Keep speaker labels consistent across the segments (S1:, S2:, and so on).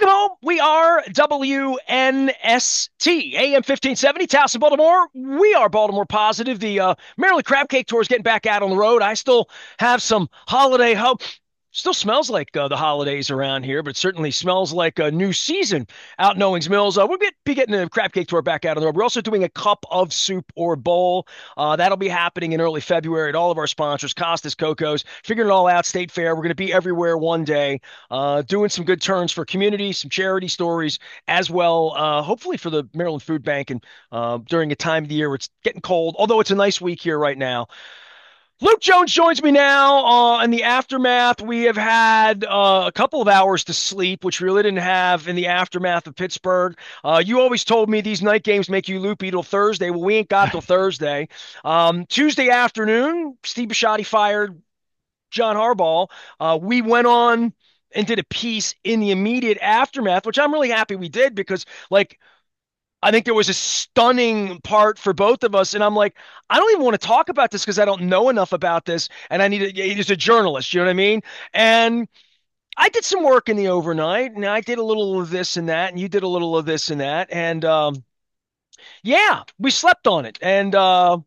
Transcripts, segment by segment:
S1: Welcome home. We are WNST, AM 1570, Towson, Baltimore. We are Baltimore positive. The Maryland Crab Cake Tour is getting back out on the road. I still have some holiday hope. Still smells like the holidays around here, but certainly smells like a new season out in Owings Mills. Be getting the Crab Cake Tour back out on the road. We're also doing a cup of soup or bowl. That'll be happening in early February at all of our sponsors, Costas, Cocos, figuring it all out, State Fair. We're going to be everywhere one day, doing some good turns for community, some charity stories as well, hopefully for the Maryland Food Bank and during a time of the year where it's getting cold, although it's a nice week here right now. Luke Jones joins me now in the aftermath. We have had a couple of hours to sleep, which we really didn't have in the aftermath of Pittsburgh. You always told me these night games make you loopy till Thursday. Well, we ain't got till Thursday. Tuesday afternoon, Steve Bisciotti fired John Harbaugh. We went on and did a piece in the immediate aftermath, which I'm really happy we did because, like, I think there was a stunning part for both of us. And I'm like, I don't even want to talk about this because I don't know enough about this. And I need to, as a journalist, you know what I mean? And I did some work in the overnight and I did a little of this and that. And you did a little of this and that. And yeah, we slept on it. And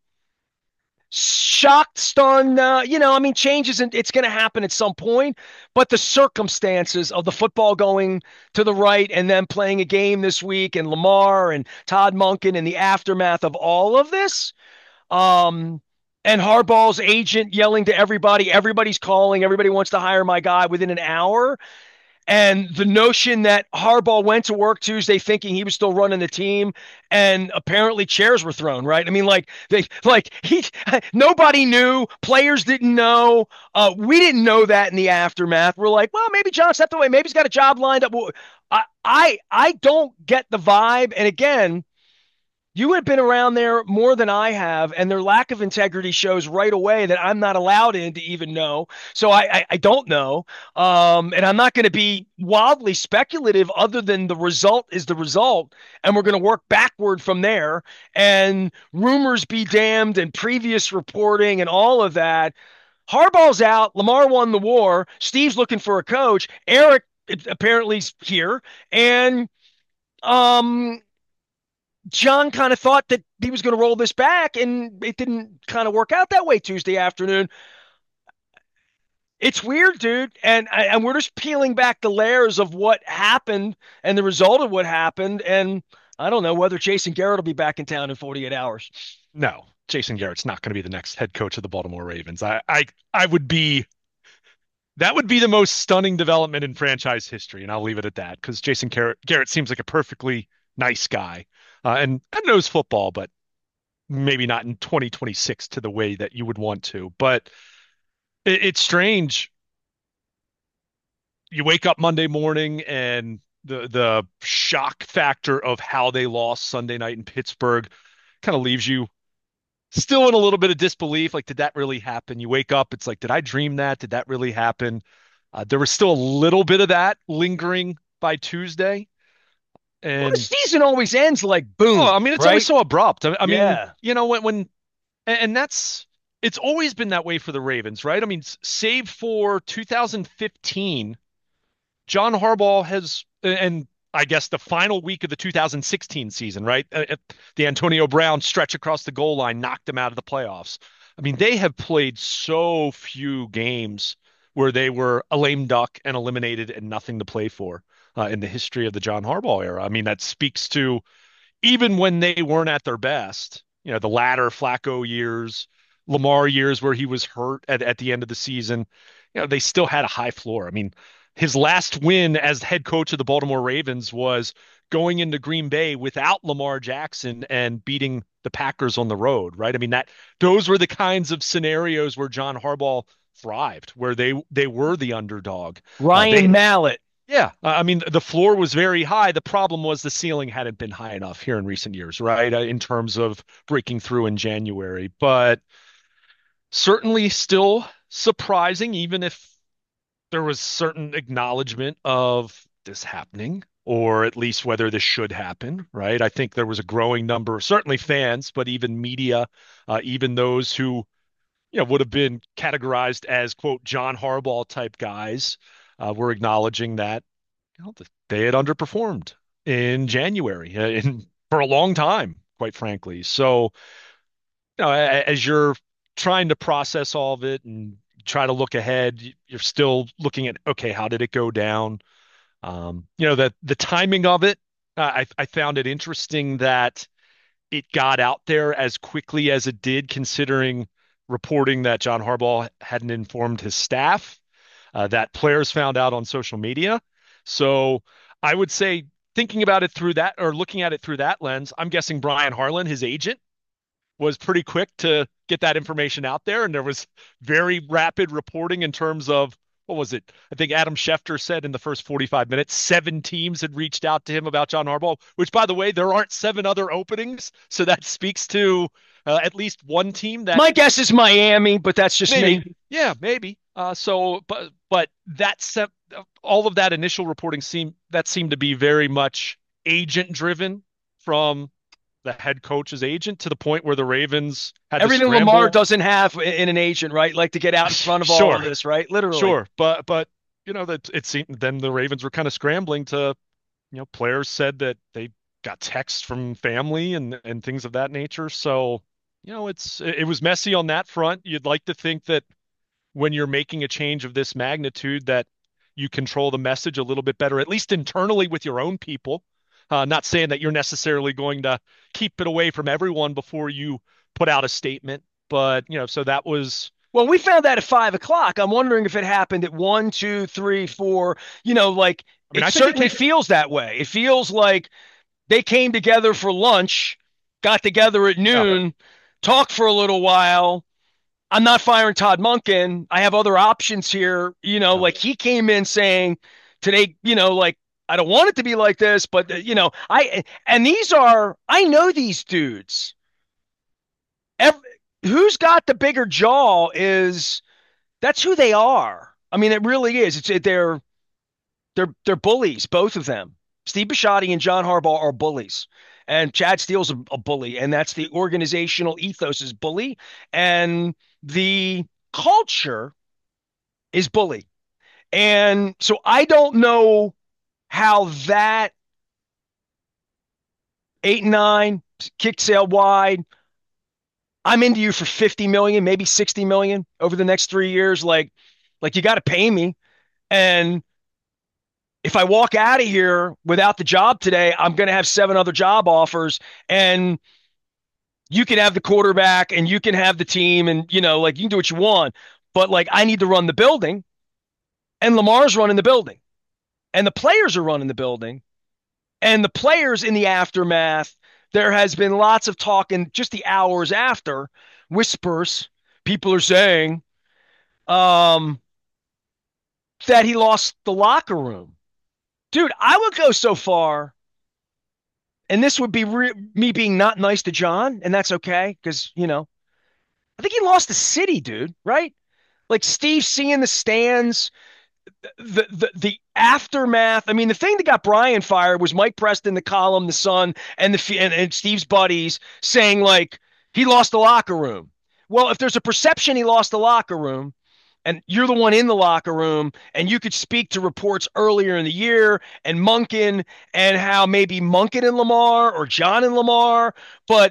S1: shocked, stunned. I mean, change isn't, it's going to happen at some point, but the circumstances of the football going to the right and then playing a game this week and Lamar and Todd Monken and the aftermath of all of this, and Harbaugh's agent yelling to everybody, everybody's calling, everybody wants to hire my guy within an hour. And the notion that Harbaugh went to work Tuesday thinking he was still running the team, and apparently chairs were thrown, right? I mean, nobody knew, players didn't know, we didn't know that in the aftermath. We're like, well, maybe John stepped away, maybe he's got a job lined up. I don't get the vibe, and again, you have been around there more than I have, and their lack of integrity shows right away that I'm not allowed in to even know. So I don't know. And I'm not going to be wildly speculative other than the result is the result. And we're going to work backward from there. And rumors be damned and previous reporting and all of that. Harbaugh's out. Lamar won the war. Steve's looking for a coach. Eric apparently is here. And John kind of thought that he was going to roll this back, and it didn't kind of work out that way Tuesday afternoon. It's weird, dude, and we're just peeling back the layers of what happened and the result of what happened. And I don't know whether Jason Garrett will be back in town in 48 hours.
S2: No, Jason Garrett's not going to be the next head coach of the Baltimore Ravens. I would be that would be the most stunning development in franchise history, and I'll leave it at that because Jason Garrett seems like a perfectly nice guy and knows football, but maybe not in 2026 to the way that you would want to. But it's strange. You wake up Monday morning and the shock factor of how they lost Sunday night in Pittsburgh kind of leaves you still in a little bit of disbelief. Like, did that really happen? You wake up, it's like, did I dream that? Did that really happen? There was still a little bit of that lingering by Tuesday.
S1: Well, the
S2: And
S1: season always ends like
S2: oh,
S1: boom,
S2: I mean, it's always
S1: right?
S2: so abrupt. I mean,
S1: Yeah.
S2: and that's it's always been that way for the Ravens, right? I mean, save for 2015, John Harbaugh has, and I guess the final week of the 2016 season, right? The Antonio Brown stretch across the goal line knocked them out of the playoffs. I mean, they have played so few games where they were a lame duck and eliminated and nothing to play for in the history of the John Harbaugh era. I mean, that speaks to even when they weren't at their best, the latter Flacco years, Lamar years where he was hurt at the end of the season, they still had a high floor. I mean, his last win as head coach of the Baltimore Ravens was going into Green Bay without Lamar Jackson and beating the Packers on the road, right? I mean, those were the kinds of scenarios where John Harbaugh thrived, where they were the underdog.
S1: Ryan
S2: They
S1: Mallett.
S2: Yeah, I mean, the floor was very high. The problem was the ceiling hadn't been high enough here in recent years, right? In terms of breaking through in January, but certainly still surprising, even if there was certain acknowledgement of this happening, or at least whether this should happen, right? I think there was a growing number of certainly fans, but even media, even those who would have been categorized as quote John Harbaugh type guys, were acknowledging that they had underperformed in January for a long time, quite frankly. So, as you're trying to process all of it and try to look ahead, you're still looking at, okay, how did it go down? That the timing of it, I found it interesting that it got out there as quickly as it did, considering reporting that John Harbaugh hadn't informed his staff, that players found out on social media. So I would say, thinking about it through that, or looking at it through that lens, I'm guessing Brian Harlan, his agent, was pretty quick to get that information out there. And there was very rapid reporting in terms of, what was it? I think Adam Schefter said in the first 45 minutes, 7 teams had reached out to him about John Harbaugh, which, by the way, there aren't 7 other openings. So that speaks to at least one team that
S1: My guess is Miami, but that's just
S2: maybe,
S1: me.
S2: yeah, maybe. But all of that initial reporting seemed to be very much agent driven from the head coach's agent, to the point where the Ravens had to
S1: Everything Lamar
S2: scramble.
S1: doesn't have in an agent, right? Like to get out in front of all of
S2: Sure,
S1: this, right? Literally.
S2: sure, but that it seemed then the Ravens were kind of scrambling to, players said that they got texts from family and things of that nature. So, it was messy on that front. You'd like to think that when you're making a change of this magnitude, that you control the message a little bit better, at least internally with your own people. Not saying that you're necessarily going to keep it away from everyone before you put out a statement, but so that was.
S1: Well, we found that at 5 o'clock. I'm wondering if it happened at one, two, three, four. Like
S2: I mean,
S1: it
S2: I think it
S1: certainly
S2: came.
S1: feels that way. It feels like they came together for lunch, got together at
S2: Yeah,
S1: noon, talked for a little while. I'm not firing Todd Monken. I have other options here.
S2: yeah.
S1: Like he came in saying today, like I don't want it to be like this, but I know these dudes. Ev who's got the bigger jaw is that's who they are. I mean, it really is. They're bullies, both of them. Steve Bisciotti and John Harbaugh are bullies, and Chad Steele's a bully, and that's the organizational ethos is bully, and the culture is bully. And so I don't know how that 8 and 9 kick sail wide. I'm into you for 50 million, maybe 60 million over the next 3 years. Like you got to pay me. And if I walk out of here without the job today, I'm going to have 7 other job offers. And you can have the quarterback and you can have the team and, like you can do what you want. But like I need to run the building and Lamar's running the building and the players are running the building and the players in the aftermath. There has been lots of talk in just the hours after whispers. People are saying um, that he lost the locker room. Dude, I would go so far, and this would be me being not nice to John, and that's okay because, I think he lost the city, dude, right? Like Steve seeing the stands, the aftermath. I mean, the thing that got Brian fired was Mike Preston, the column, the Sun, and Steve's buddies saying like he lost the locker room. Well, if there's a perception he lost the locker room, and you're the one in the locker room, and you could speak to reports earlier in the year and Monken and how maybe Monken and Lamar or John and Lamar, but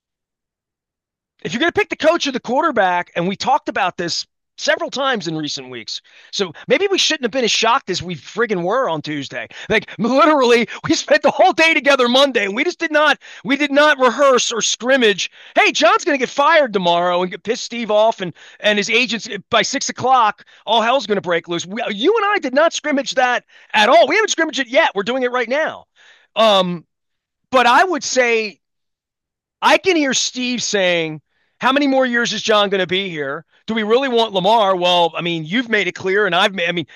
S1: if you're going to pick the coach or the quarterback, and we talked about this several times in recent weeks. So maybe we shouldn't have been as shocked as we friggin' were on Tuesday. Like literally, we spent the whole day together Monday, and we did not rehearse or scrimmage. Hey, John's going to get fired tomorrow and get piss Steve off, and his agents by 6 o'clock. All hell's going to break loose. You and I did not scrimmage that at all. We haven't scrimmaged it yet. We're doing it right now. Um, but I would say I can hear Steve saying, how many more years is John going to be here? Do we really want Lamar? Well, I mean, you've made it clear, and I mean,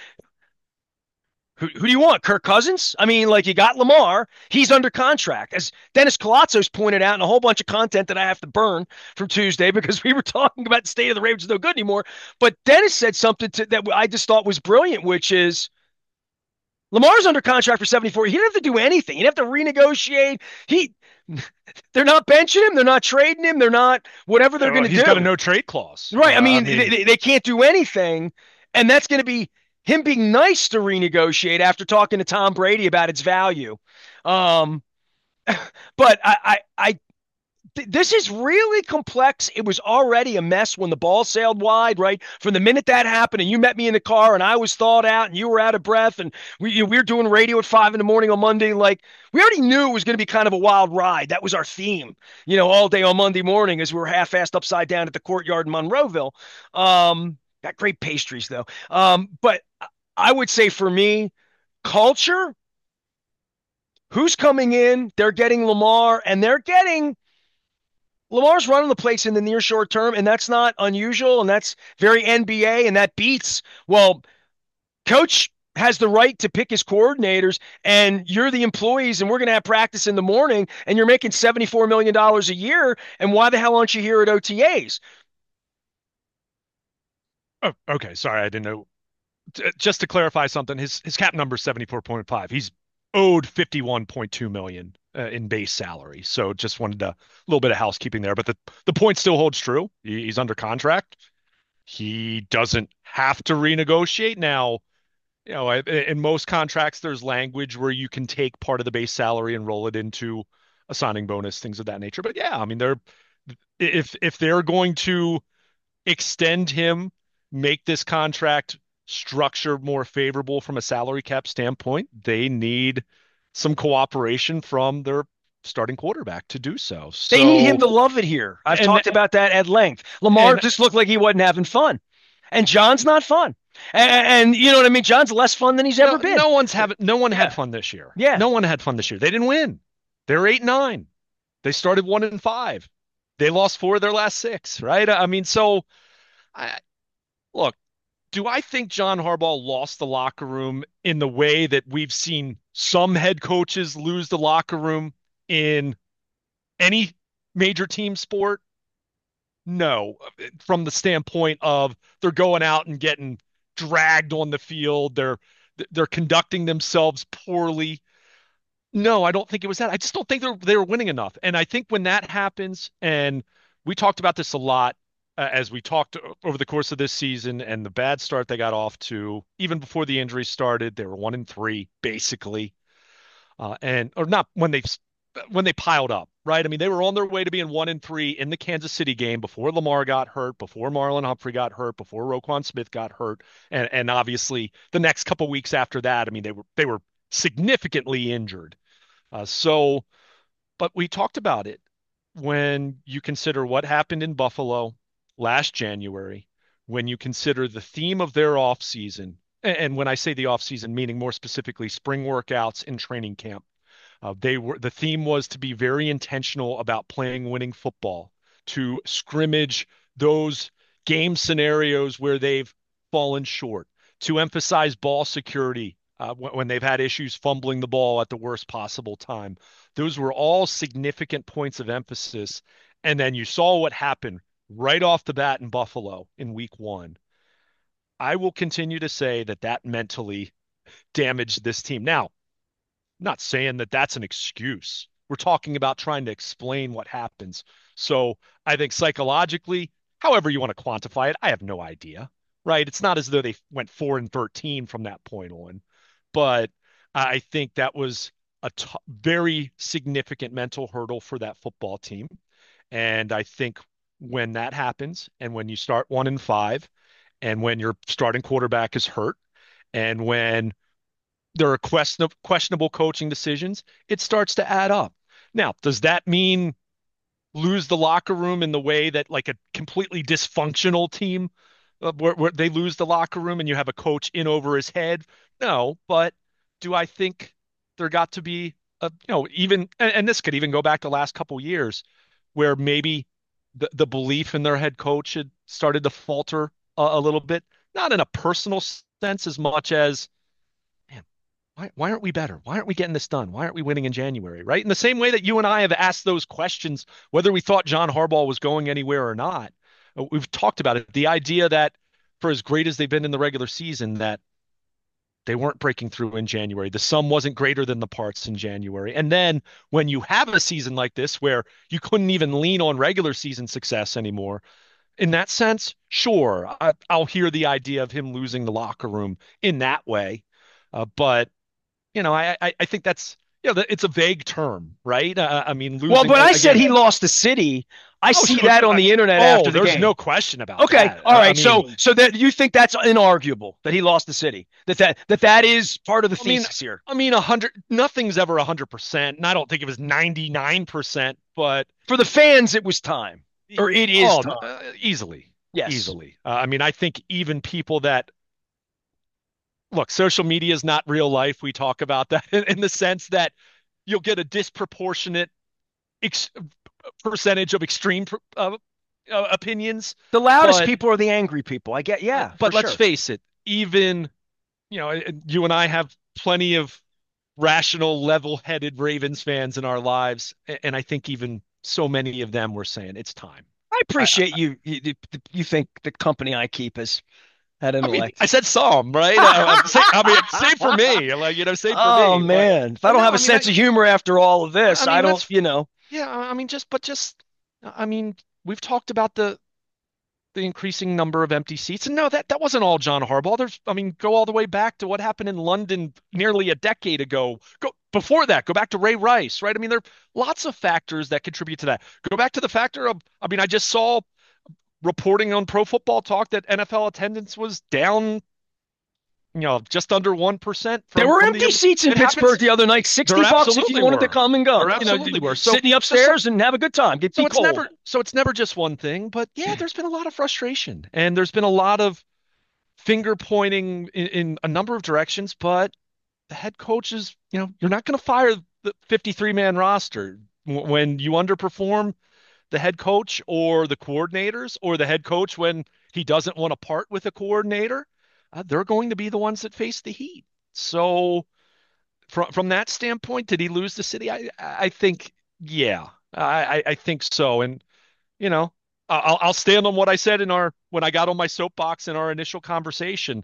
S1: who do you want? Kirk Cousins? I mean, like you got Lamar. He's under contract. As Dennis Colazzos pointed out in a whole bunch of content that I have to burn from Tuesday because we were talking about the state of the Ravens is no good anymore. But Dennis said something that I just thought was brilliant, which is Lamar's under contract for 74. He didn't have to do anything. He didn't have to renegotiate. They're not benching him. They're not trading him. They're not whatever they're going to do.
S2: He's got a no trade clause.
S1: Right. I mean, they can't do anything. And that's going to be him being nice to renegotiate after talking to Tom Brady about its value. Um, but this is really complex. It was already a mess when the ball sailed wide, right? From the minute that happened, and you met me in the car, and I was thawed out, and you were out of breath, and we were doing radio at 5 in the morning on Monday. Like we already knew it was going to be kind of a wild ride. That was our theme, all day on Monday morning as we were half-assed upside down at the Courtyard in Monroeville. Got great pastries though. But I would say for me, culture. Who's coming in? They're getting Lamar, and Lamar's running the place in the near short term, and that's not unusual, and that's very NBA, and that beats. Well, coach has the right to pick his coordinators, and you're the employees, and we're going to have practice in the morning, and you're making $74 million a year, and why the hell aren't you here at OTAs?
S2: Oh, okay. Sorry, I didn't know. Just to clarify something, his cap number is 74.5. He's owed 51.2 million in base salary. So just wanted a little bit of housekeeping there, but the point still holds true. He's under contract. He doesn't have to renegotiate now. In most contracts, there's language where you can take part of the base salary and roll it into a signing bonus, things of that nature. But yeah, I mean, if they're going to extend him, make this contract structure more favorable from a salary cap standpoint, they need some cooperation from their starting quarterback to do so.
S1: They need him
S2: So,
S1: to love it here. I've
S2: and
S1: talked about that at length. Lamar
S2: and
S1: just looked like he wasn't having fun, and John's not fun. And you know what I mean? John's less fun than he's ever been.
S2: no one had
S1: Yeah.
S2: fun this year.
S1: Yeah.
S2: No one had fun this year. They didn't win. They were 8-9. They started 1-5. They lost 4 of their last 6, right? I mean, so I look, do I think John Harbaugh lost the locker room in the way that we've seen some head coaches lose the locker room in any major team sport? No, from the standpoint of they're going out and getting dragged on the field, they're conducting themselves poorly. No, I don't think it was that. I just don't think they were winning enough. And I think when that happens, and we talked about this a lot as we talked over the course of this season, and the bad start they got off to, even before the injuries started, they were 1-3 basically, and or not when they piled up, right? I mean, they were on their way to being 1-3 in the Kansas City game before Lamar got hurt, before Marlon Humphrey got hurt, before Roquan Smith got hurt, and obviously the next couple weeks after that, I mean, they were significantly injured. So, but we talked about it when you consider what happened in Buffalo last January, when you consider the theme of their offseason, and when I say the offseason, meaning more specifically spring workouts and training camp, the theme was to be very intentional about playing winning football, to scrimmage those game scenarios where they've fallen short, to emphasize ball security when they've had issues fumbling the ball at the worst possible time. Those were all significant points of emphasis. And then you saw what happened right off the bat in Buffalo in week 1. I will continue to say that that mentally damaged this team. Now, not saying that that's an excuse. We're talking about trying to explain what happens. So I think psychologically, however you want to quantify it, I have no idea, right? It's not as though they went 4-13 from that point on, but I think that was a very significant mental hurdle for that football team. And I think when that happens, and when you start 1-5, and when your starting quarterback is hurt, and when there are questionable coaching decisions, it starts to add up. Now, does that mean lose the locker room in the way that like a completely dysfunctional team where they lose the locker room and you have a coach in over his head? No, but do I think there got to be even and this could even go back to the last couple years where maybe the belief in their head coach had started to falter a little bit, not in a personal sense as much as man, why aren't we better? Why aren't we getting this done? Why aren't we winning in January? Right? In the same way that you and I have asked those questions, whether we thought John Harbaugh was going anywhere or not, we've talked about it. The idea that for as great as they've been in the regular season, that they weren't breaking through in January. The sum wasn't greater than the parts in January. And then when you have a season like this where you couldn't even lean on regular season success anymore, in that sense, sure, I'll hear the idea of him losing the locker room in that way. But I think that's it's a vague term, right? I mean,
S1: Well,
S2: losing
S1: but I said
S2: again.
S1: he lost the city. I
S2: Oh,
S1: see
S2: so,
S1: that on the internet after the
S2: there's no
S1: game.
S2: question about
S1: Okay,
S2: that.
S1: all
S2: I
S1: right. So
S2: mean,
S1: so that you think that's inarguable that he lost the city. That is part of the
S2: I mean,
S1: thesis here.
S2: I mean, 100. Nothing's ever 100%, and I don't think it was 99%, but
S1: For the fans, it was time, or it is
S2: oh,
S1: time.
S2: easily,
S1: Yes.
S2: easily. I mean, I think even people that look, social media is not real life. We talk about that in the sense that you'll get a disproportionate ex percentage of extreme opinions,
S1: The loudest
S2: but
S1: people are the angry people. I get, yeah, for
S2: let's
S1: sure.
S2: face it, even you and I have plenty of rational, level-headed Ravens fans in our lives, and I think even so many of them were saying it's time.
S1: I
S2: I,
S1: appreciate you think the company I keep has had
S2: mean, I
S1: intellect.
S2: said some, right? I mean, same for me, like same for
S1: Oh
S2: me,
S1: man, if I
S2: but
S1: don't
S2: no,
S1: have a
S2: I mean,
S1: sense of humor after all of
S2: I
S1: this, I
S2: mean,
S1: don't,
S2: let's,
S1: you know.
S2: yeah, I mean, I mean, we've talked about the increasing number of empty seats. And no, that wasn't all John Harbaugh. I mean, go all the way back to what happened in London nearly a decade ago. Go before that, go back to Ray Rice, right? I mean, there are lots of factors that contribute to that. Go back to the factor of, I mean, I just saw reporting on Pro Football Talk that NFL attendance was down, just under 1%
S1: There
S2: from
S1: were
S2: from
S1: empty
S2: the.
S1: seats in
S2: It
S1: Pittsburgh
S2: happens.
S1: the other night,
S2: There
S1: $60 if you
S2: absolutely
S1: wanted to
S2: were.
S1: come and
S2: There
S1: go.
S2: absolutely were.
S1: Sit in the upstairs and have a good time. Get
S2: So
S1: be
S2: it's
S1: cold.
S2: never so it's never just one thing, but yeah, there's been a lot of frustration and there's been a lot of finger pointing in a number of directions, but the head coach is, you're not going to fire the 53-man roster when you underperform the head coach or the coordinators or the head coach when he doesn't want to part with a coordinator. They're going to be the ones that face the heat. So from that standpoint, did he lose the city? I think yeah, I think so, and you know, I'll stand on what I said when I got on my soapbox in our initial conversation.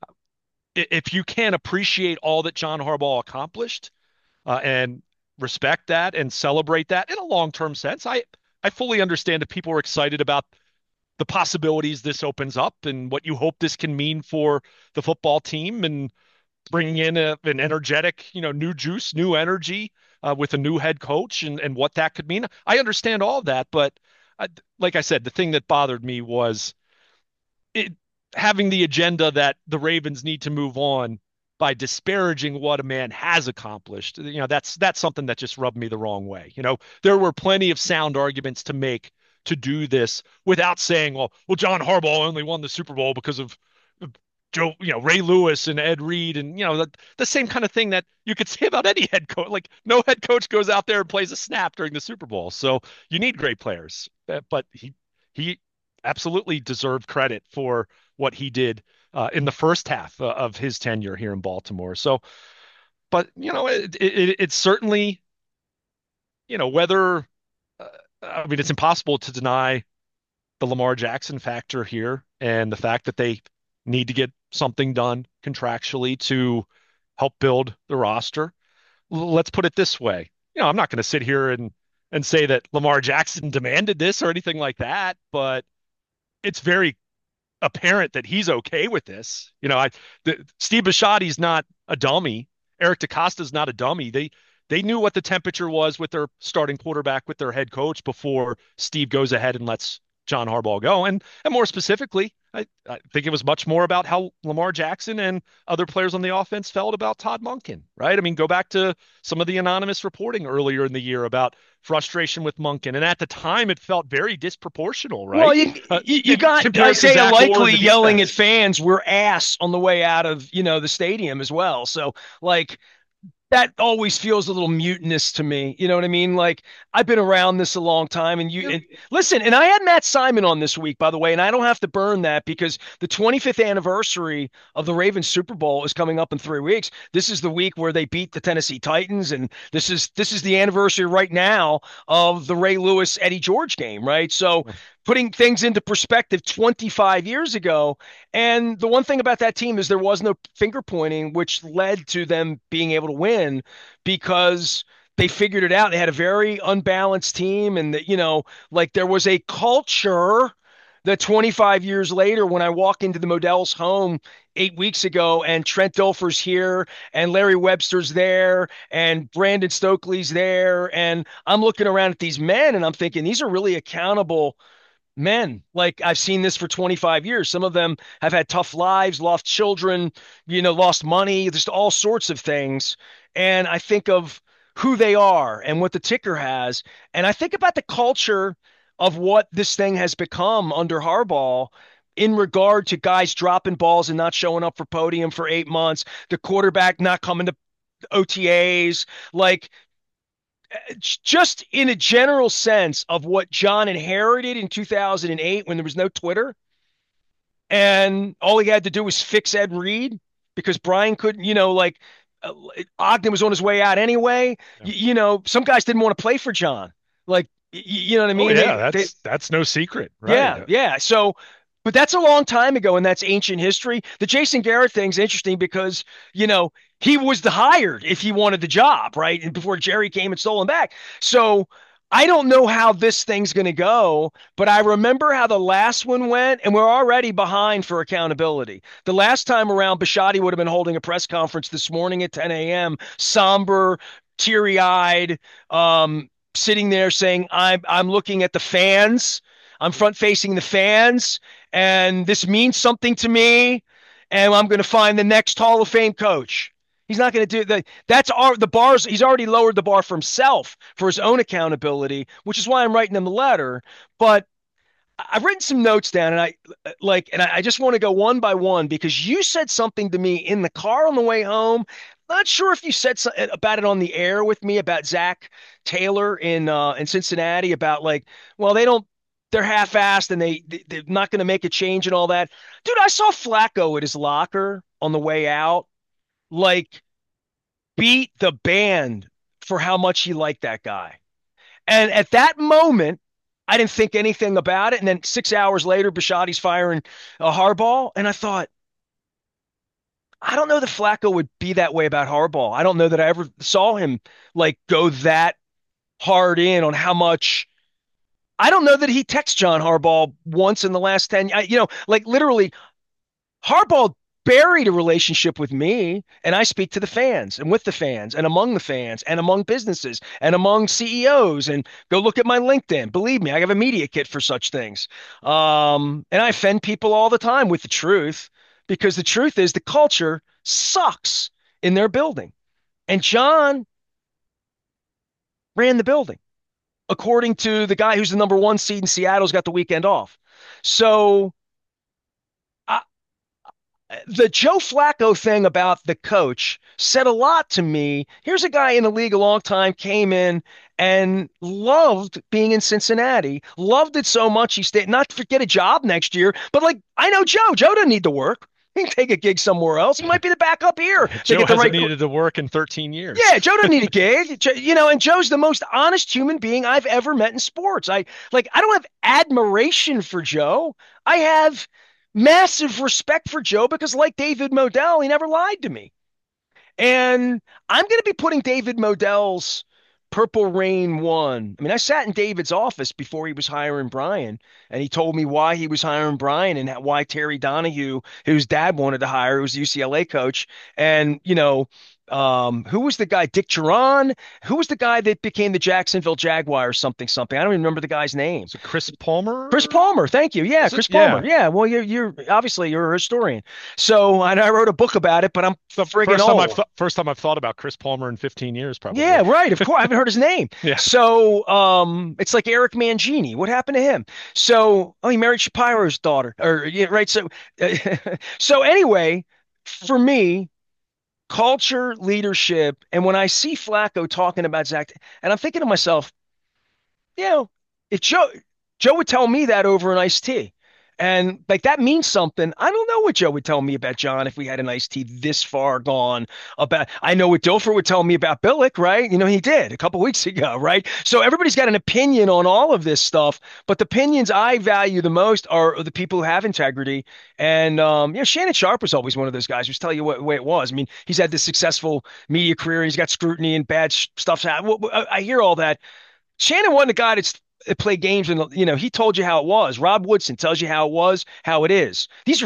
S2: If you can't appreciate all that John Harbaugh accomplished and respect that and celebrate that in a long-term sense, I fully understand if people are excited about the possibilities this opens up and what you hope this can mean for the football team and bringing in an energetic, new juice, new energy with a new head coach and what that could mean. I understand all of that, but like I said, the thing that bothered me was it, having the agenda that the Ravens need to move on by disparaging what a man has accomplished. That's something that just rubbed me the wrong way. There were plenty of sound arguments to make to do this without saying, well, John Harbaugh only won the Super Bowl because of Joe, Ray Lewis and Ed Reed, and the same kind of thing that you could say about any head coach. Like no head coach goes out there and plays a snap during the Super Bowl, so you need great players. But he absolutely deserved credit for what he did in the first half of his tenure here in Baltimore. So, but it's certainly whether I mean it's impossible to deny the Lamar Jackson factor here and the fact that they need to get something done contractually to help build the roster. Let's put it this way. I'm not going to sit here and say that Lamar Jackson demanded this or anything like that, but it's very apparent that he's okay with this. Steve Bisciotti's not a dummy. Eric DeCosta's not a dummy. They knew what the temperature was with their starting quarterback, with their head coach before Steve goes ahead and lets John Harbaugh go. And more specifically, I think it was much more about how Lamar Jackson and other players on the offense felt about Todd Monken, right? I mean, go back to some of the anonymous reporting earlier in the year about frustration with Monken. And at the time, it felt very disproportional,
S1: Well,
S2: right?
S1: you got
S2: Compared to
S1: Isaiah
S2: Zach Orr and
S1: Likely
S2: the
S1: yelling at
S2: defense.
S1: fans, "We're ass" on the way out of the stadium as well. So like that always feels a little mutinous to me. You know what I mean? Like I've been around this a long time
S2: Yeah.
S1: and listen, and I had Matt Simon on this week, by the way, and I don't have to burn that because the 25th anniversary of the Ravens Super Bowl is coming up in 3 weeks. This is the week where they beat the Tennessee Titans, and this is the anniversary right now of the Ray Lewis Eddie George game, right? So putting things into perspective 25 years ago. And the one thing about that team is there was no finger pointing, which led to them being able to win because they figured it out. They had a very unbalanced team, and that like there was a culture the 25 years later when I walk into the Modell's home 8 weeks ago and Trent Dilfer's here and Larry Webster's there and Brandon Stokely's there. And I'm looking around at these men and I'm thinking, these are really accountable men. Like I've seen this for 25 years. Some of them have had tough lives, lost children, lost money, just all sorts of things. And I think of who they are and what the ticker has. And I think about the culture of what this thing has become under Harbaugh in regard to guys dropping balls and not showing up for podium for 8 months, the quarterback not coming to OTAs, like just in a general sense of what John inherited in 2008 when there was no Twitter and all he had to do was fix Ed Reed because Brian couldn't, uh, Ogden was on his way out anyway.
S2: Yeah.
S1: Some guys didn't want to play for John. Like, you know what I
S2: Oh
S1: mean?
S2: yeah, that's no secret,
S1: Yeah,
S2: right?
S1: yeah. So, but that's a long time ago, and that's ancient history. The Jason Garrett thing's interesting because, he was the hired if he wanted the job, right? And before Jerry came and stole him back. So I don't know how this thing's going to go, but I remember how the last one went, and we're already behind for accountability. The last time around, Bisciotti would have been holding a press conference this morning at 10 a.m., somber, teary-eyed, sitting there saying, I'm looking at the fans. I'm front facing the fans, and this means something to me. And I'm going to find the next Hall of Fame coach. He's not going to do that. The bars. He's already lowered the bar for himself for his own accountability, which is why I'm writing him the letter. But I've written some notes down, and I just want to go one by one because you said something to me in the car on the way home. Not sure if you said about it on the air with me about Zach Taylor in Cincinnati about like, well, they're half-assed and they're not going to make a change and all that. Dude, I saw Flacco at his locker on the way out, like beat the band for how much he liked that guy. And at that moment, I didn't think anything about it. And then 6 hours later, Bisciotti's firing a Harbaugh. And I thought, I don't know that Flacco would be that way about Harbaugh. I don't know that I ever saw him like go that hard in on how much. I don't know that he texted John Harbaugh once in the last 10. Like literally, Harbaugh buried a relationship with me, and I speak to the fans and with the fans and among the fans and among businesses and among CEOs. And go look at my LinkedIn. Believe me, I have a media kit for such things. And I offend people all the time with the truth because the truth is the culture sucks in their building. And John ran the building according to the guy who's the number one seed in Seattle's got the weekend off. So the Joe Flacco thing about the coach said a lot to me. Here's a guy in the league a long time, came in and loved being in Cincinnati, loved it so much he stayed, not to forget a job next year, but like, I know Joe. Joe doesn't need to work. He can take a gig somewhere else. He might be the backup here.
S2: Joe get the hasn't needed to work in 13 years.
S1: Yeah, Joe doesn't need a gig. And Joe's the most honest human being I've ever met in sports. I don't have admiration for Joe. I have massive respect for Joe because, like David Modell, he never lied to me. And I'm going to be putting David Modell's Purple Rain 1. I mean, I sat in David's office before he was hiring Brian, and he told me why he was hiring Brian and why Terry Donahue, whose dad wanted to hire, who was the UCLA coach, and, who was the guy? Dick Duran? Who was the guy that became the Jacksonville Jaguars? Something. I don't even remember the guy's name.
S2: So Chris Palmer?
S1: Chris Palmer. Thank you. Yeah, Chris Palmer. Yeah. Well, you're obviously you're a historian. So, and I wrote a book about it, but I'm friggin' old.
S2: First time I've thought about Chris Palmer in 15 years, probably.
S1: Yeah, right. Of course. I haven't heard his name.
S2: Yeah.
S1: So, it's like Eric Mangini. What happened to him? So, he married Shapiro's daughter. Or yeah, right. So, so anyway, for me, culture, leadership, and when I see Flacco talking about Zach, and I'm thinking to myself, if Joe would tell me that over an iced tea. And like that means something. I don't know what Joe would tell me about John if we had an iced tea this far gone about. I know what Dilfer would tell me about Billick, right? He did a couple weeks ago, right? So everybody's got an opinion on all of this stuff, but the opinions I value the most are the people who have integrity. And Shannon Sharp was always one of those guys who's tell you what way it was. I mean, he's had this successful media career. He's got scrutiny and bad stuff. I hear all that. Shannon wasn't a guy that's play games, and he told you how it was. Rob Woodson tells you how it was, how it is. These are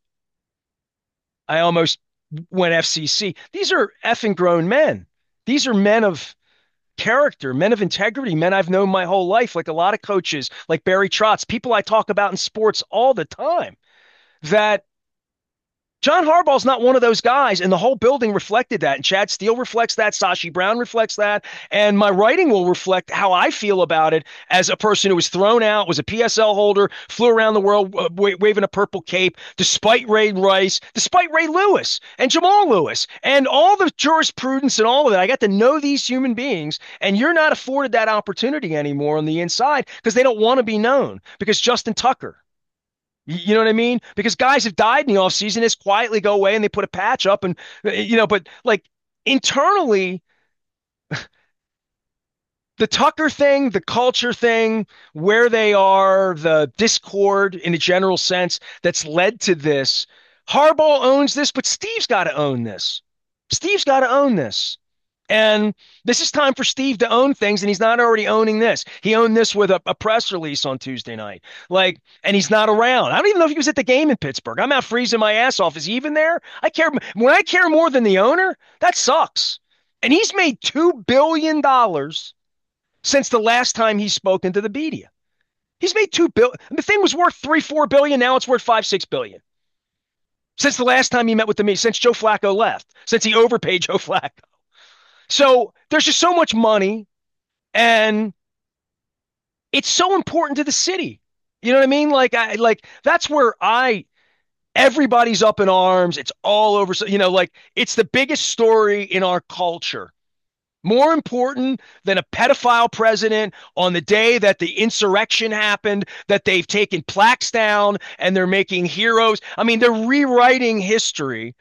S1: I almost went FCC. These are effing grown men. These are men of character, men of integrity, men I've known my whole life, like a lot of coaches, like Barry Trotz, people I talk about in sports all the time. That John Harbaugh's not one of those guys, and the whole building reflected that. And Chad Steele reflects that. Sashi Brown reflects that. And my writing will reflect how I feel about it as a person who was thrown out, was a PSL holder, flew around the world waving a purple cape, despite Ray Rice, despite Ray Lewis and Jamal Lewis, and all the jurisprudence and all of that. I got to know these human beings, and you're not afforded that opportunity anymore on the inside because they don't want to be known. Because Justin Tucker, you know what I mean? Because guys have died in the offseason, just quietly go away and they put a patch up and but like internally, the Tucker thing, the culture thing, where they are, the discord in a general sense that's led to this. Harbaugh owns this, but Steve's got to own this. Steve's got to own this. And this is time for Steve to own things, and he's not already owning this. He owned this with a press release on Tuesday night. And he's not around. I don't even know if he was at the game in Pittsburgh. I'm out freezing my ass off. Is he even there? When I care more than the owner, that sucks. And he's made $2 billion since the last time he's spoken to the media. He's made $2 billion. The thing was worth $3-4 billion. Now it's worth $5-6 billion. Since the last time he met with the media, since Joe Flacco left, since he overpaid Joe Flacco. So there's just so much money, and it's so important to the city. You know what I mean? That's where everybody's up in arms. It's all over. It's the biggest story in our culture. More important than a pedophile president on the day that the insurrection happened, that they've taken plaques down and they're making heroes. I mean, they're rewriting history.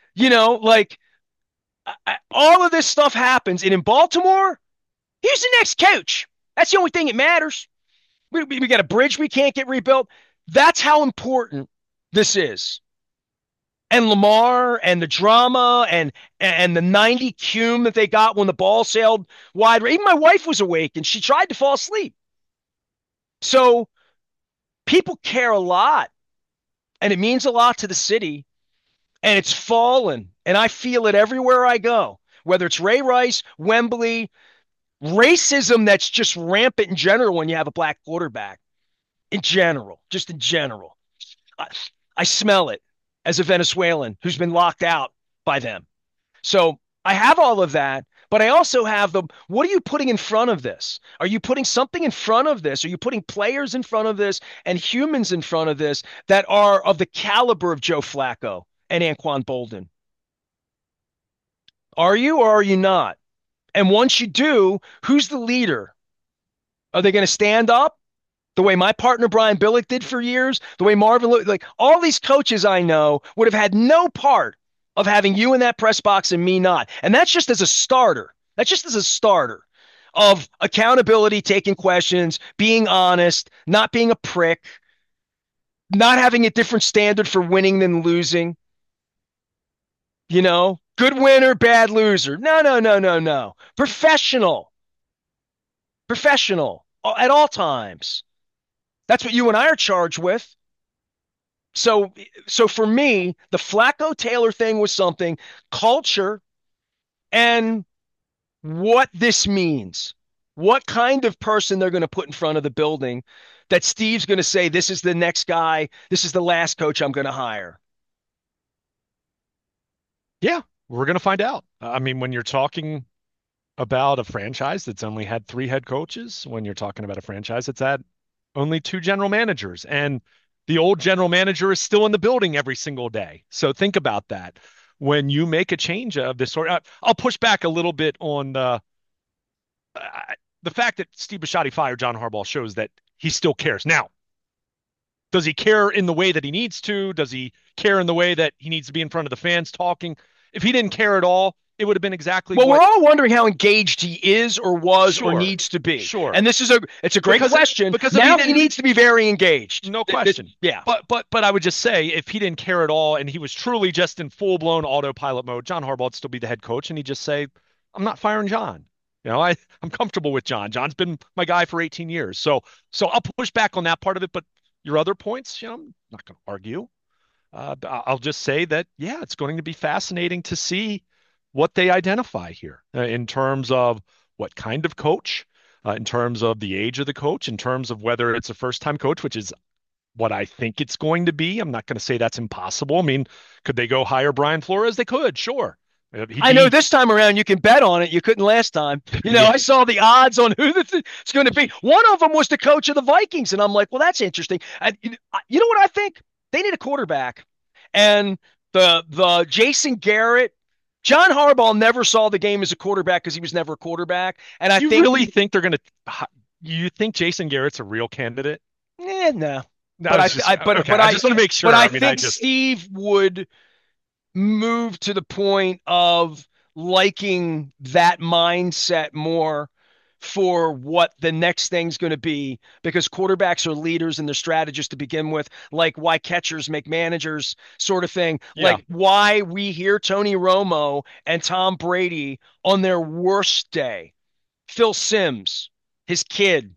S1: All of this stuff happens. And in Baltimore, here's the next coach. That's the only thing that matters. We got a bridge we can't get rebuilt. That's how important this is. And Lamar and the drama and the 90 cum that they got when the ball sailed wide. Even my wife was awake and she tried to fall asleep. So people care a lot, and it means a lot to the city, and it's fallen. And I feel it everywhere I go, whether it's Ray Rice, Wembley, racism that's just rampant in general when you have a black quarterback. In general, just in general. I smell it as a Venezuelan who's been locked out by them. So I have all of that, but I also have what are you putting in front of this? Are you putting something in front of this? Are you putting players in front of this and humans in front of this that are of the caliber of Joe Flacco and Anquan Boldin? Are you or are you not? And once you do, who's the leader? Are they going to stand up the way my partner Brian Billick did for years? The way Marvin, all these coaches I know would have had no part of having you in that press box and me not. And that's just as a starter. That's just as a starter of accountability, taking questions, being honest, not being a prick, not having a different standard for winning than losing. Good winner, bad loser. No, no, no, no, no. Professional. Professional at all times. That's what you and I are charged with. So for me, the Flacco Taylor thing was something, culture, and what this means. What kind of person they're going to put in front of the building that Steve's going to say, this is the next guy, this is the last coach I'm going to hire.
S2: Yeah, we're going to find out. I mean, when you're talking about a franchise that's only had 3 head coaches, when you're talking about a franchise that's had only 2 general managers, and the old general manager is still in the building every single day. So think about that. When you make a change of this sort, I'll push back a little bit on the fact that Steve Bisciotti fired John Harbaugh shows that he still cares. Now, does he care in the way that he needs to? Does he care in the way that he needs to be in front of the fans talking? If he didn't care at all, it would have been exactly
S1: we're all wondering how engaged he is or was or needs to be.
S2: Sure.
S1: And it's a great question. Because now he needs to be very engaged.
S2: No question.
S1: Yeah.
S2: But I would just say, if he didn't care at all and he was truly just in full-blown autopilot mode, John Harbaugh would still be the head coach, and he'd just say, I'm not firing John. I'm comfortable with John. John's been my guy for 18 years. So I'll push back on that part of it, but your other points, I'm not going to argue. I'll just say that, yeah, it's going to be fascinating to see what they identify here in terms of what kind of coach, in terms of the age of the coach, in terms of whether it's a first-time coach, which is what I think it's going to be. I'm not going to say that's impossible. I mean, could they go hire Brian Flores? They could, sure. He'd
S1: I know
S2: be,
S1: this time around you can bet on it. You couldn't last time.
S2: yeah,
S1: I saw the odds on who this is going to be. One of them was the coach of the Vikings, and I'm like, well, that's interesting. You know what I think? They need a quarterback, and the Jason Garrett, John Harbaugh never saw the game as a quarterback because he was never a quarterback, and I
S2: you
S1: think,
S2: really think they're going to, you think Jason Garrett's a real candidate?
S1: no.
S2: I
S1: But
S2: was just, okay.
S1: but
S2: I just want to make
S1: but
S2: sure.
S1: I
S2: I mean, I
S1: think
S2: just,
S1: Steve would move to the point of liking that mindset more for what the next thing's going to be because quarterbacks are leaders and they're strategists to begin with, like why catchers make managers sort of thing,
S2: yeah.
S1: like why we hear Tony Romo and Tom Brady on their worst day, Phil Simms, his kid,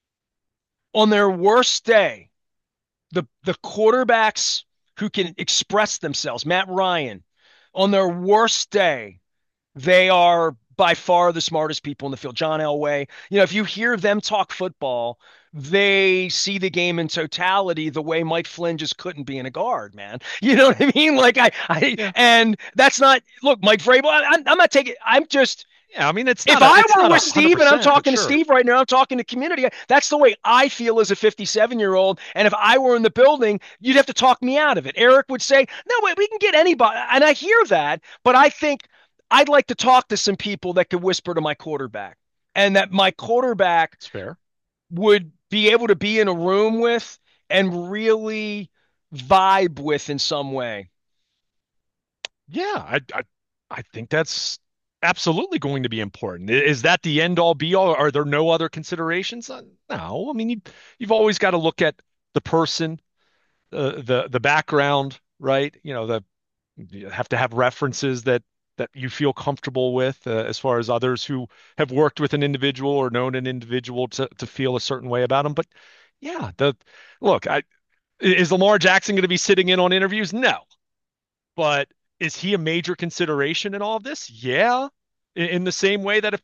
S1: on their worst day, the quarterbacks who can express themselves, Matt Ryan, on their worst day, they are by far the smartest people in the field. John Elway, if you hear them talk football, they see the game in totality the way Mike Flynn just couldn't be in a guard, man. You know what I mean? Like
S2: Yeah.
S1: and that's not look, Mike Vrabel. I'm not taking. I'm just
S2: Yeah. I mean,
S1: if I
S2: it's
S1: were
S2: not a
S1: with
S2: hundred
S1: Steve and I'm
S2: percent, but
S1: talking to
S2: sure.
S1: Steve right now, I'm talking to community. That's the way I feel as a 57-year-old. And if I were in the building, you'd have to talk me out of it. Eric would say, no, wait, we can get anybody. And I hear that, but I think I'd like to talk to some people that could whisper to my quarterback and that my quarterback
S2: It's fair.
S1: would be able to be in a room with and really vibe with in some way.
S2: Yeah. I think that's absolutely going to be important. Is that the end all be all? Are there no other considerations? No. I mean, you've always got to look at the person, the background, right? You have to have references that you feel comfortable with, as far as others who have worked with an individual or known an individual to feel a certain way about them. But yeah, the look, is Lamar Jackson going to be sitting in on interviews? No. But is he a major consideration in all of this? Yeah. In the same way that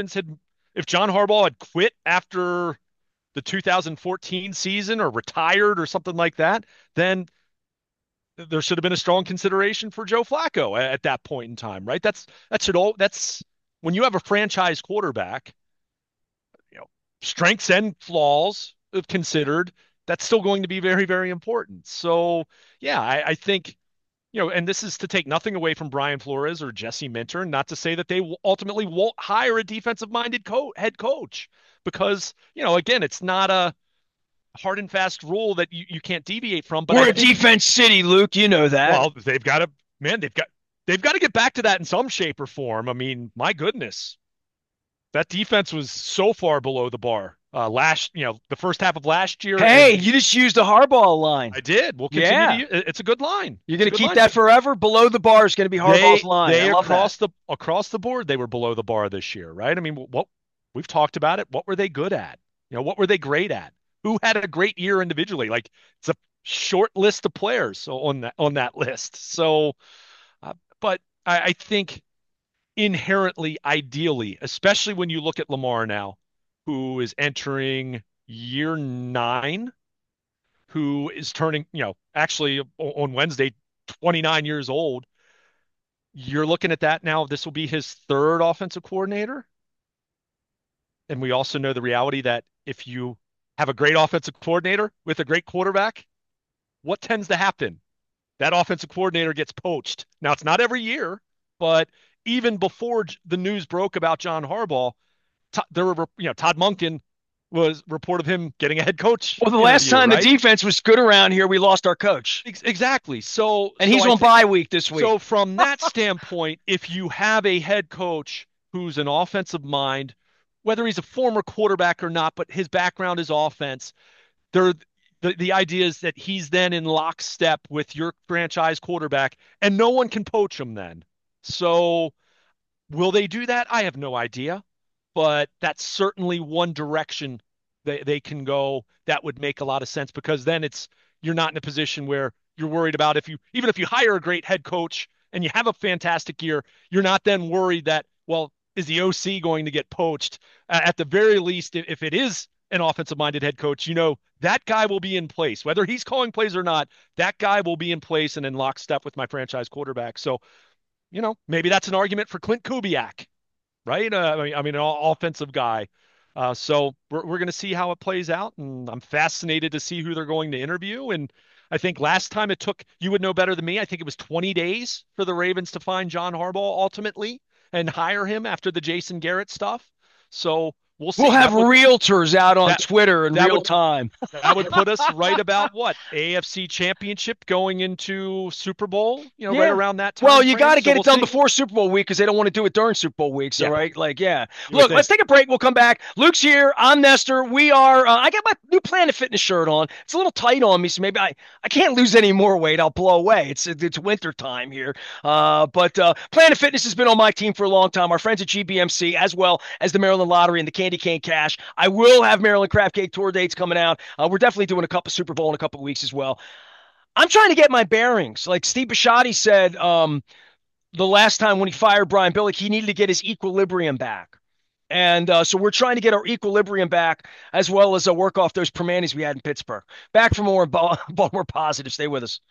S2: if John Harbaugh had quit after the 2014 season or retired or something like that, then there should have been a strong consideration for Joe Flacco at that point in time, right? That's when you have a franchise quarterback, you know, strengths and flaws considered, that's still going to be very, very important. So yeah, I think, and this is to take nothing away from Brian Flores or Jesse Minter, not to say that they ultimately won't hire a defensive-minded head coach, because, again, it's not a hard and fast rule that you can't deviate from. But I
S1: We're a
S2: think,
S1: defense city, Luke. You know that.
S2: well, they've got to get back to that in some shape or form. I mean, my goodness, that defense was so far below the bar the first half of last year,
S1: Hey,
S2: and
S1: you just used the Harbaugh line.
S2: I did. We'll continue to
S1: Yeah.
S2: use it's a good line.
S1: You're
S2: It's
S1: going
S2: a
S1: to
S2: good
S1: keep
S2: line.
S1: that forever? Below the bar is going to be Harbaugh's line. I
S2: They
S1: love that.
S2: across the board, they were below the bar this year, right? I mean, what we've talked about it. What were they good at? What were they great at? Who had a great year individually? Like, it's a short list of players on that list. So, but I think inherently, ideally, especially when you look at Lamar now, who is entering year 9, who is turning, actually on Wednesday, 29 years old. You're looking at that now. This will be his third offensive coordinator. And we also know the reality that if you have a great offensive coordinator with a great quarterback, what tends to happen? That offensive coordinator gets poached. Now, it's not every year, but even before the news broke about John Harbaugh, there were, Todd Monken was report of him getting a head coach
S1: Well, the last
S2: interview,
S1: time the
S2: right?
S1: defense was good around here, we lost our coach.
S2: Exactly. So,
S1: And
S2: so
S1: he's
S2: I
S1: on
S2: think
S1: bye week this week.
S2: so from that standpoint, if you have a head coach who's an offensive mind, whether he's a former quarterback or not, but his background is offense, there the idea is that he's then in lockstep with your franchise quarterback, and no one can poach him then. So will they do that? I have no idea. but that's certainly one direction they can go that would make a lot of sense because then you're not in a position where you're worried about if you even if you hire a great head coach and you have a fantastic year, you're not then worried that, well, is the OC going to get poached? At the very least, if it is an offensive minded head coach, that guy will be in place. Whether he's calling plays or not, that guy will be in place and in lockstep with my franchise quarterback. So, maybe that's an argument for Clint Kubiak, right? I mean, an offensive guy. So we're going to see how it plays out, and I'm fascinated to see who they're going to interview. And I think last time it took, you would know better than me, I think it was 20 days for the Ravens to find John Harbaugh ultimately and hire him after the Jason Garrett stuff. So we'll
S1: We'll
S2: see.
S1: have realtors out on
S2: That
S1: Twitter in
S2: that
S1: real
S2: would
S1: time.
S2: that would put us right about what? AFC Championship going into Super Bowl, right
S1: Yeah.
S2: around that
S1: Well,
S2: time
S1: you
S2: frame.
S1: got to
S2: So
S1: get
S2: we'll
S1: it done
S2: see.
S1: before Super Bowl week because they don't want to do it during Super Bowl weeks. All
S2: Yeah,
S1: right. Like, yeah.
S2: you would
S1: Look, let's
S2: think.
S1: take a break. We'll come back. Luke's here. I'm Nestor. We are, I got my new Planet Fitness shirt on. It's a little tight on me, so maybe I can't lose any more weight. I'll blow away. It's winter time here. But Planet Fitness has been on my team for a long time. Our friends at GBMC, as well as the Maryland Lottery and the Candy Cane Cash. I will have Maryland Crab Cake Tour dates coming out. We're definitely doing a couple Super Bowl in a couple of weeks as well. I'm trying to get my bearings. Like Steve Bisciotti said, the last time when he fired Brian Billick, he needed to get his equilibrium back. And so we're trying to get our equilibrium back as well as work off those Permanis we had in Pittsburgh. Back for more Baltimore Positive. Stay with us.